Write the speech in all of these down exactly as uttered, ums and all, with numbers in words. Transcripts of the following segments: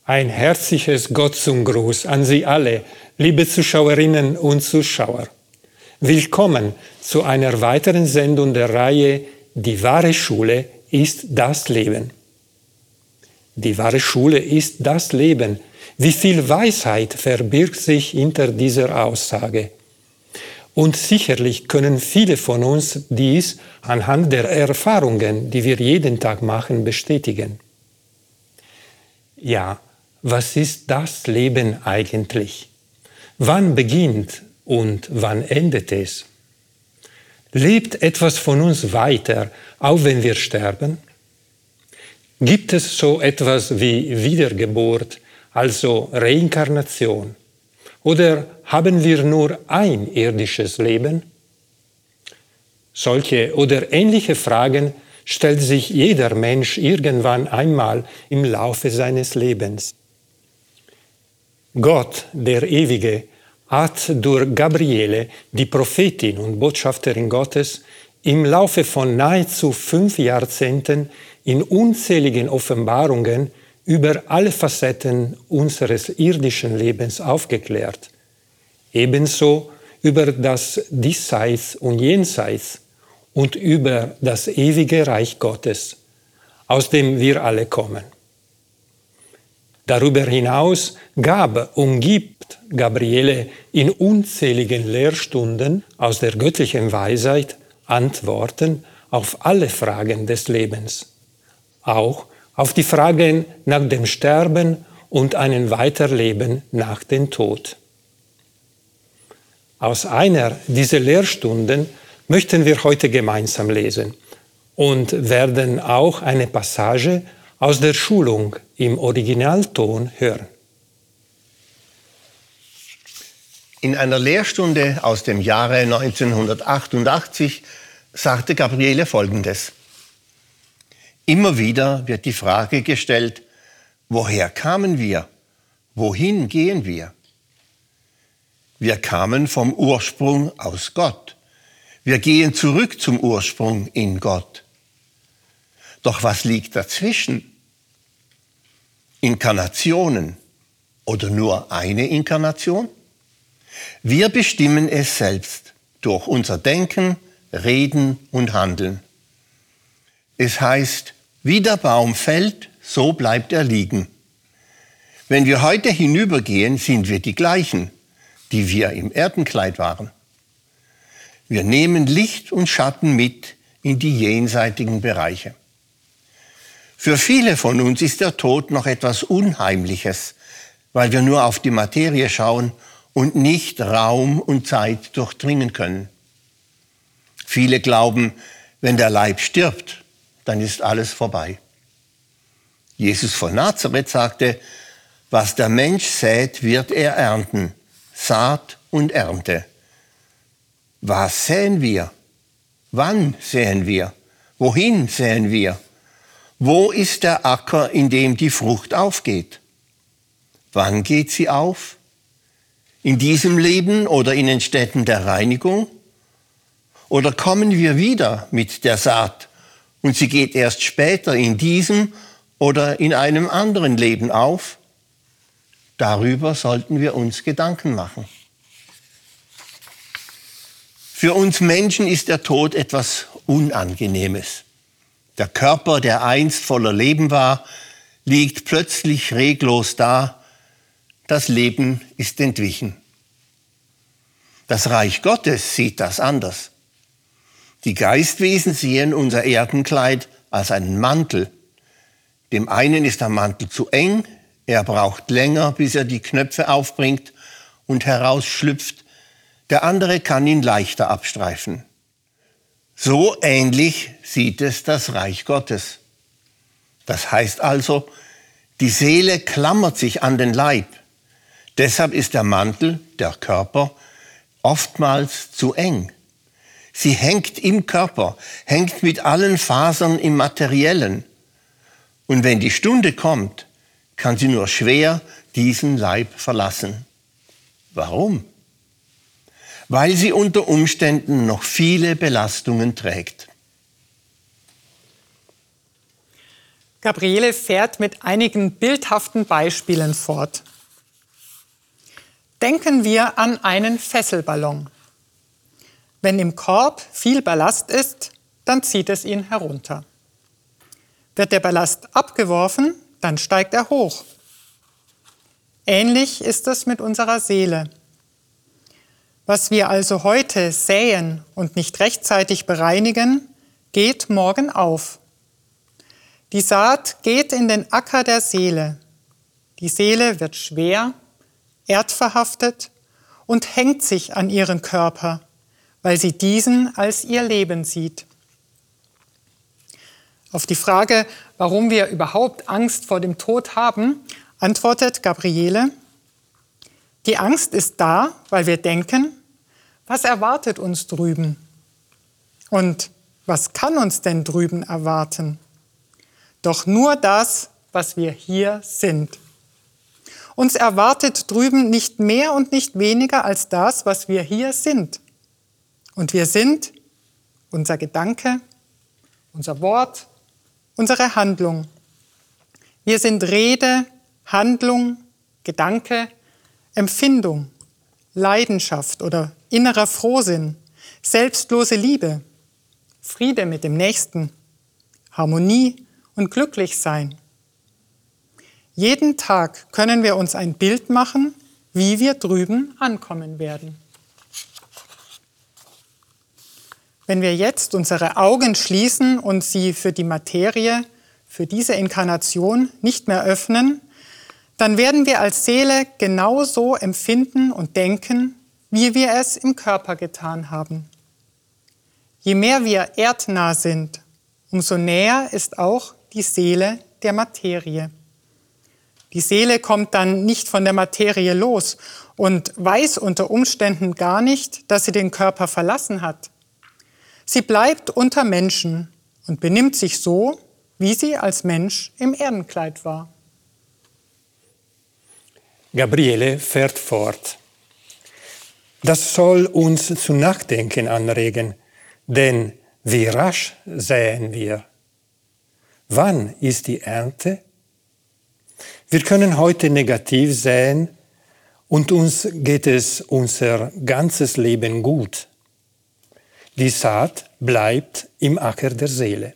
Ein herzliches Gott zum Gruß an Sie alle, liebe Zuschauerinnen und Zuschauer. Willkommen zu einer weiteren Sendung der Reihe Die wahre Schule ist das Leben. Die wahre Schule ist das Leben. Wie viel Weisheit verbirgt sich hinter dieser Aussage? Und sicherlich können viele von uns dies anhand der Erfahrungen, die wir jeden Tag machen, bestätigen. Ja, was ist das Leben eigentlich? Wann beginnt und wann endet es? Lebt etwas von uns weiter, auch wenn wir sterben? Gibt es so etwas wie Wiedergeburt, also Reinkarnation? Oder haben wir nur ein irdisches Leben? Solche oder ähnliche Fragen stellt sich jeder Mensch irgendwann einmal im Laufe seines Lebens. Gott, der Ewige, hat durch Gabriele, die Prophetin und Botschafterin Gottes, im Laufe von nahezu fünf Jahrzehnten in unzähligen Offenbarungen über alle Facetten unseres irdischen Lebens aufgeklärt. Ebenso über das Diesseits und Jenseits und über das ewige Reich Gottes, aus dem wir alle kommen. Darüber hinaus gab und gibt Gabriele in unzähligen Lehrstunden aus der göttlichen Weisheit Antworten auf alle Fragen des Lebens, auch auf die Fragen nach dem Sterben und einem Weiterleben nach dem Tod. Aus einer dieser Lehrstunden möchten wir heute gemeinsam lesen und werden auch eine Passage aus der Schulung im Originalton hören. In einer Lehrstunde aus dem Jahre neunzehnhundertachtundachtzig sagte Gabriele Folgendes: Immer wieder wird die Frage gestellt, woher kamen wir? Wohin gehen wir? Wir kamen vom Ursprung aus Gott. Wir gehen zurück zum Ursprung in Gott. Doch was liegt dazwischen? Inkarnationen oder nur eine Inkarnation? Wir bestimmen es selbst durch unser Denken, Reden und Handeln. Es heißt, wie der Baum fällt, so bleibt er liegen. Wenn wir heute hinübergehen, sind wir die gleichen, die wir im Erdenkleid waren. Wir nehmen Licht und Schatten mit in die jenseitigen Bereiche. Für viele von uns ist der Tod noch etwas Unheimliches, weil wir nur auf die Materie schauen und nicht Raum und Zeit durchdringen können. Viele glauben, wenn der Leib stirbt, dann ist alles vorbei. Jesus von Nazareth sagte, was der Mensch sät, wird er ernten, Saat und Ernte. Was säen wir? Wann säen wir? Wohin säen wir? Wo ist der Acker, in dem die Frucht aufgeht? Wann geht sie auf? In diesem Leben oder in den Städten der Reinigung? Oder kommen wir wieder mit der Saat und sie geht erst später in diesem oder in einem anderen Leben auf? Darüber sollten wir uns Gedanken machen. Für uns Menschen ist der Tod etwas Unangenehmes. Der Körper, der einst voller Leben war, liegt plötzlich reglos da. Das Leben ist entwichen. Das Reich Gottes sieht das anders. Die Geistwesen sehen unser Erdenkleid als einen Mantel. Dem einen ist der Mantel zu eng, er braucht länger, bis er die Knöpfe aufbringt und herausschlüpft. Der andere kann ihn leichter abstreifen. So ähnlich sieht es das Reich Gottes. Das heißt also, die Seele klammert sich an den Leib. Deshalb ist der Mantel, der Körper, oftmals zu eng. Sie hängt im Körper, hängt mit allen Fasern im Materiellen. Und wenn die Stunde kommt, kann sie nur schwer diesen Leib verlassen. Warum? Weil sie unter Umständen noch viele Belastungen trägt. Gabriele fährt mit einigen bildhaften Beispielen fort. Denken wir an einen Fesselballon. Wenn im Korb viel Ballast ist, dann zieht es ihn herunter. Wird der Ballast abgeworfen, dann steigt er hoch. Ähnlich ist es mit unserer Seele. Was wir also heute säen und nicht rechtzeitig bereinigen, geht morgen auf. Die Saat geht in den Acker der Seele. Die Seele wird schwer, erdverhaftet und hängt sich an ihren Körper, weil sie diesen als ihr Leben sieht. Auf die Frage, warum wir überhaupt Angst vor dem Tod haben, antwortet Gabriele: Die Angst ist da, weil wir denken, was erwartet uns drüben? Und was kann uns denn drüben erwarten? Doch nur das, was wir hier sind. Uns erwartet drüben nicht mehr und nicht weniger als das, was wir hier sind. Und wir sind unser Gedanke, unser Wort, unsere Handlung. Wir sind Rede, Handlung, Gedanke, Empfindung, Leidenschaft oder innerer Frohsinn, selbstlose Liebe, Friede mit dem Nächsten, Harmonie und glücklich sein. Jeden Tag können wir uns ein Bild machen, wie wir drüben ankommen werden. Wenn wir jetzt unsere Augen schließen und sie für die Materie, für diese Inkarnation nicht mehr öffnen, dann werden wir als Seele genauso empfinden und denken, wie wir es im Körper getan haben. Je mehr wir erdnah sind, umso näher ist auch die Seele der Materie. Die Seele kommt dann nicht von der Materie los und weiß unter Umständen gar nicht, dass sie den Körper verlassen hat. Sie bleibt unter Menschen und benimmt sich so, wie sie als Mensch im Erdenkleid war. Gabriele fährt fort. Das soll uns zu Nachdenken anregen, denn wie rasch säen wir? Wann ist die Ernte? Wir können heute negativ säen und uns geht es unser ganzes Leben gut. Die Saat bleibt im Acker der Seele.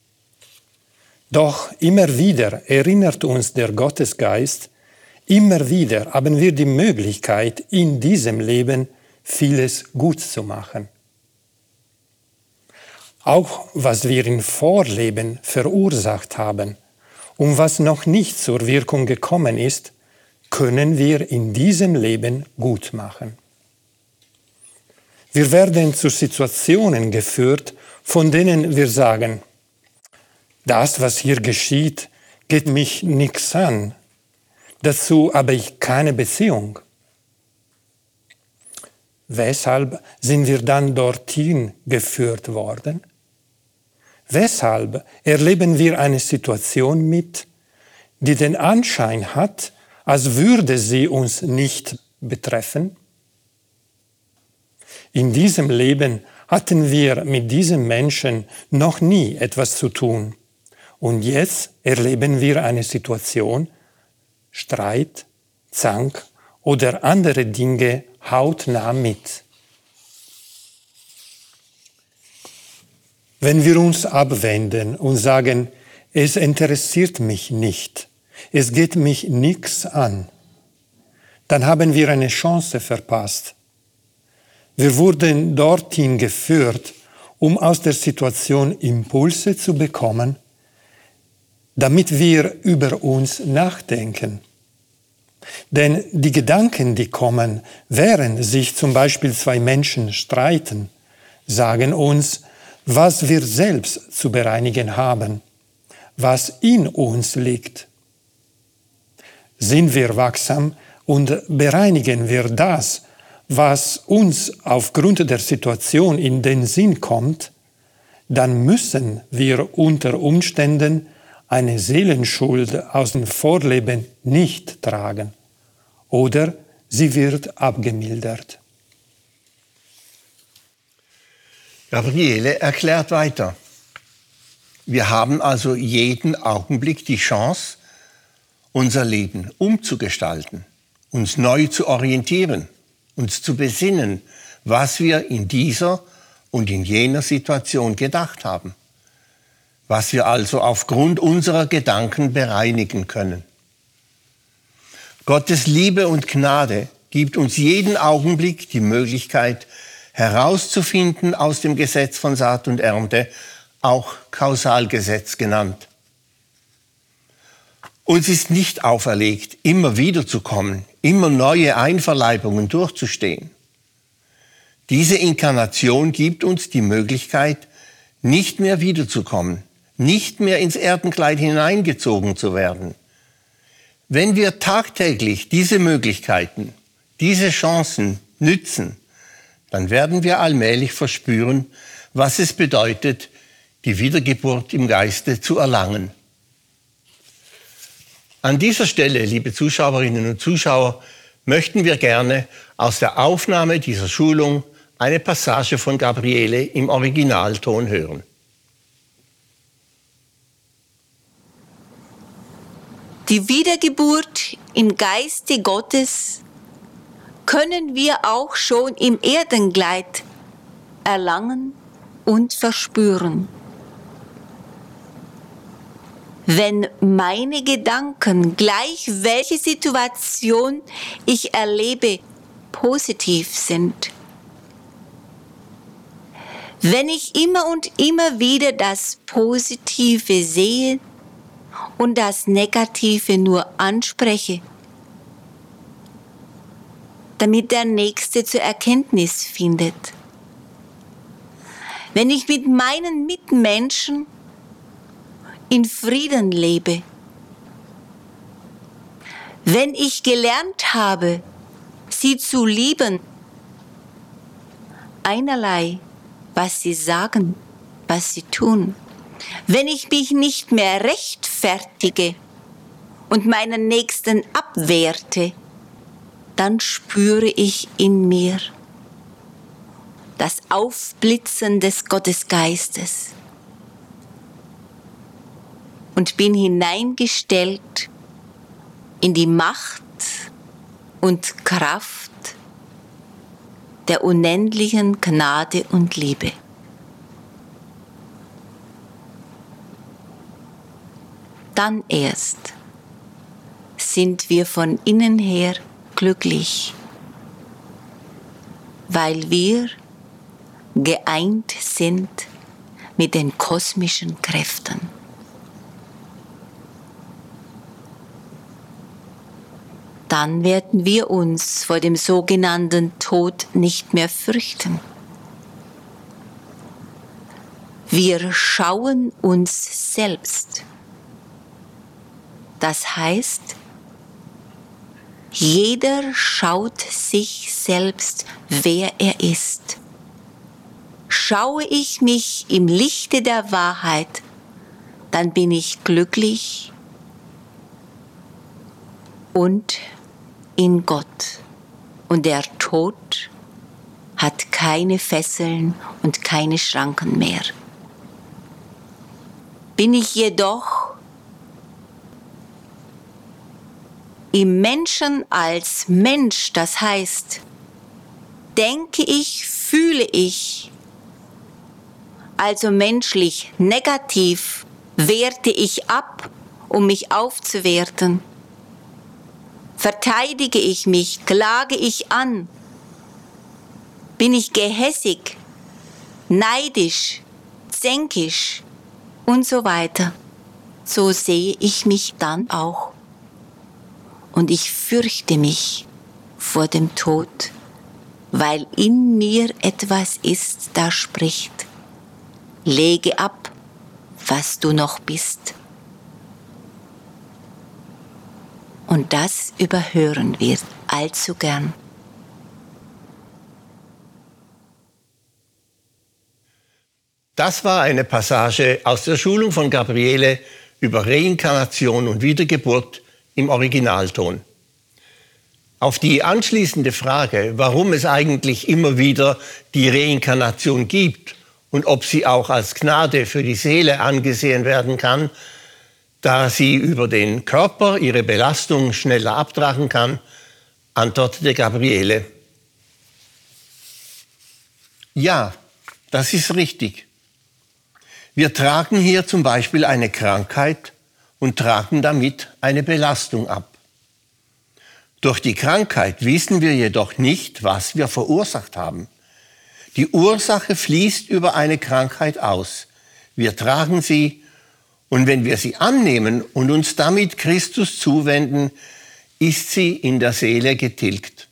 Doch immer wieder erinnert uns der Gottesgeist, immer wieder haben wir die Möglichkeit, in diesem Leben vieles gut zu machen. Auch was wir im Vorleben verursacht haben und was noch nicht zur Wirkung gekommen ist, können wir in diesem Leben gut machen. Wir werden zu Situationen geführt, von denen wir sagen, das, was hier geschieht, geht mich nichts an. Dazu habe ich keine Beziehung. Weshalb sind wir dann dorthin geführt worden? Weshalb erleben wir eine Situation mit, die den Anschein hat, als würde sie uns nicht betreffen? In diesem Leben hatten wir mit diesem Menschen noch nie etwas zu tun. Und jetzt erleben wir eine Situation, Streit, Zank oder andere Dinge hautnah mit. Wenn wir uns abwenden und sagen, es interessiert mich nicht, es geht mich nichts an, dann haben wir eine Chance verpasst. Wir wurden dorthin geführt, um aus der Situation Impulse zu bekommen, damit wir über uns nachdenken. Denn die Gedanken, die kommen, während sich zum Beispiel zwei Menschen streiten, sagen uns, was wir selbst zu bereinigen haben, was in uns liegt. Sind wir wachsam und bereinigen wir das, was uns aufgrund der Situation in den Sinn kommt, dann müssen wir unter Umständen eine Seelenschuld aus dem Vorleben nicht tragen oder sie wird abgemildert. Gabriele erklärt weiter. Wir haben also jeden Augenblick die Chance, unser Leben umzugestalten, uns neu zu orientieren, uns zu besinnen, was wir in dieser und in jener Situation gedacht haben, was wir also aufgrund unserer Gedanken bereinigen können. Gottes Liebe und Gnade gibt uns jeden Augenblick die Möglichkeit, herauszufinden aus dem Gesetz von Saat und Ernte, auch Kausalgesetz genannt. Uns ist nicht auferlegt, immer wieder zu kommen, immer neue Einverleibungen durchzustehen. Diese Inkarnation gibt uns die Möglichkeit, nicht mehr wiederzukommen, nicht mehr ins Erdenkleid hineingezogen zu werden. Wenn wir tagtäglich diese Möglichkeiten, diese Chancen nützen, dann werden wir allmählich verspüren, was es bedeutet, die Wiedergeburt im Geiste zu erlangen. An dieser Stelle, liebe Zuschauerinnen und Zuschauer, möchten wir gerne aus der Aufnahme dieser Schulung eine Passage von Gabriele im Originalton hören. Die Wiedergeburt im Geiste Gottes können wir auch schon im Erdenkleid erlangen und verspüren. Wenn meine Gedanken, gleich welche Situation ich erlebe, positiv sind. Wenn ich immer und immer wieder das Positive sehe und das Negative nur anspreche, damit der Nächste zur Erkenntnis findet. Wenn ich mit meinen Mitmenschen in Frieden lebe. Wenn ich gelernt habe, sie zu lieben, einerlei, was sie sagen, was sie tun. Wenn ich mich nicht mehr rechtfertige und meinen Nächsten abwerte, dann spüre ich in mir das Aufblitzen des Gottesgeistes und bin hineingestellt in die Macht und Kraft der unendlichen Gnade und Liebe. Dann erst sind wir von innen her glücklich, weil wir geeint sind mit den kosmischen Kräften. Dann werden wir uns vor dem sogenannten Tod nicht mehr fürchten. Wir schauen uns selbst. Das heißt, jeder schaut sich selbst, wer er ist. Schaue ich mich im Lichte der Wahrheit, dann bin ich glücklich und in Gott. Und der Tod hat keine Fesseln und keine Schranken mehr. Bin ich jedoch im Menschen als Mensch, das heißt, denke ich, fühle ich, also menschlich negativ, werte ich ab, um mich aufzuwerten. Verteidige ich mich, klage ich an, bin ich gehässig, neidisch, zänkisch und so weiter. So sehe ich mich dann auch. Und ich fürchte mich vor dem Tod, weil in mir etwas ist, das spricht. Lege ab, was du noch bist. Und das überhören wir allzu gern. Das war eine Passage aus der Schulung von Gabriele über Reinkarnation und Wiedergeburt im Originalton. Auf die anschließende Frage, warum es eigentlich immer wieder die Reinkarnation gibt und ob sie auch als Gnade für die Seele angesehen werden kann, da sie über den Körper ihre Belastung schneller abtragen kann, antwortete Gabriele: Ja, das ist richtig. Wir tragen hier zum Beispiel eine Krankheit und tragen damit eine Belastung ab. Durch die Krankheit wissen wir jedoch nicht, was wir verursacht haben. Die Ursache fließt über eine Krankheit aus. Wir tragen sie, und wenn wir sie annehmen und uns damit Christus zuwenden, ist sie in der Seele getilgt.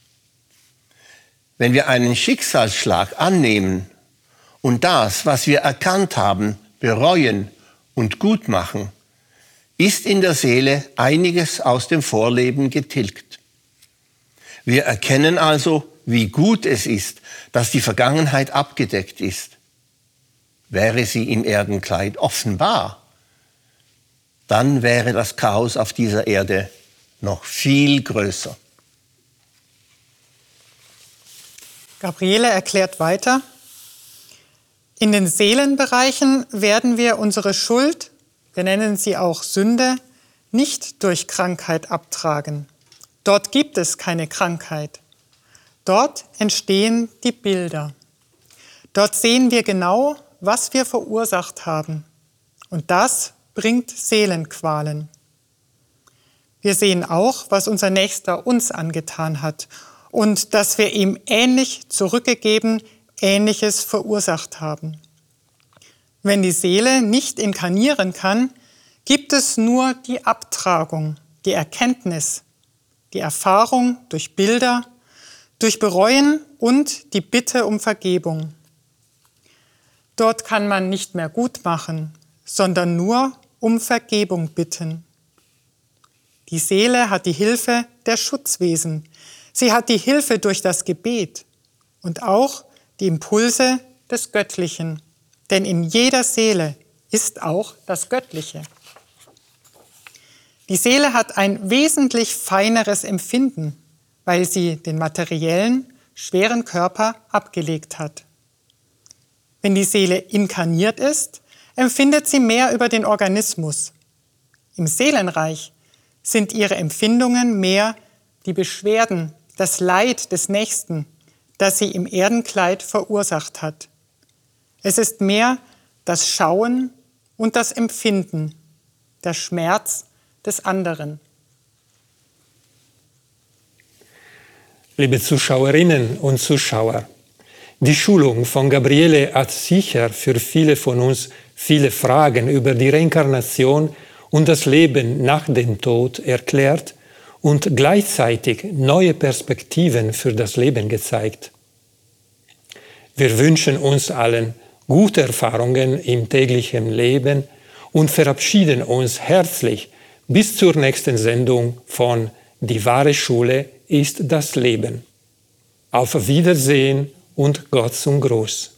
Wenn wir einen Schicksalsschlag annehmen und das, was wir erkannt haben, bereuen und gut machen, ist in der Seele einiges aus dem Vorleben getilgt. Wir erkennen also, wie gut es ist, dass die Vergangenheit abgedeckt ist. Wäre sie im Erdenkleid offenbar, dann wäre das Chaos auf dieser Erde noch viel größer. Gabriele erklärt weiter: In den Seelenbereichen werden wir unsere Schuld, wir nennen sie auch Sünde, nicht durch Krankheit abtragen. Dort gibt es keine Krankheit. Dort entstehen die Bilder. Dort sehen wir genau, was wir verursacht haben. Und das bringt Seelenqualen. Wir sehen auch, was unser Nächster uns angetan hat und dass wir ihm ähnlich zurückgegeben, Ähnliches verursacht haben. Wenn die Seele nicht inkarnieren kann, gibt es nur die Abtragung, die Erkenntnis, die Erfahrung durch Bilder, durch Bereuen und die Bitte um Vergebung. Dort kann man nicht mehr gut machen, sondern nur um Vergebung bitten. Die Seele hat die Hilfe der Schutzwesen. Sie hat die Hilfe durch das Gebet und auch die Impulse des Göttlichen. Denn in jeder Seele ist auch das Göttliche. Die Seele hat ein wesentlich feineres Empfinden, weil sie den materiellen, schweren Körper abgelegt hat. Wenn die Seele inkarniert ist, empfindet sie mehr über den Organismus. Im Seelenreich sind ihre Empfindungen mehr die Beschwerden, das Leid des Nächsten, das sie im Erdenkleid verursacht hat. Es ist mehr das Schauen und das Empfinden, der Schmerz des anderen. Liebe Zuschauerinnen und Zuschauer, die Schulung von Gabriele hat sicher für viele von uns viele Fragen über die Reinkarnation und das Leben nach dem Tod erklärt und gleichzeitig neue Perspektiven für das Leben gezeigt. Wir wünschen uns allen gute Erfahrungen im täglichen Leben und verabschieden uns herzlich bis zur nächsten Sendung von Die wahre Schule ist das Leben. Auf Wiedersehen und Gott zum Gruß.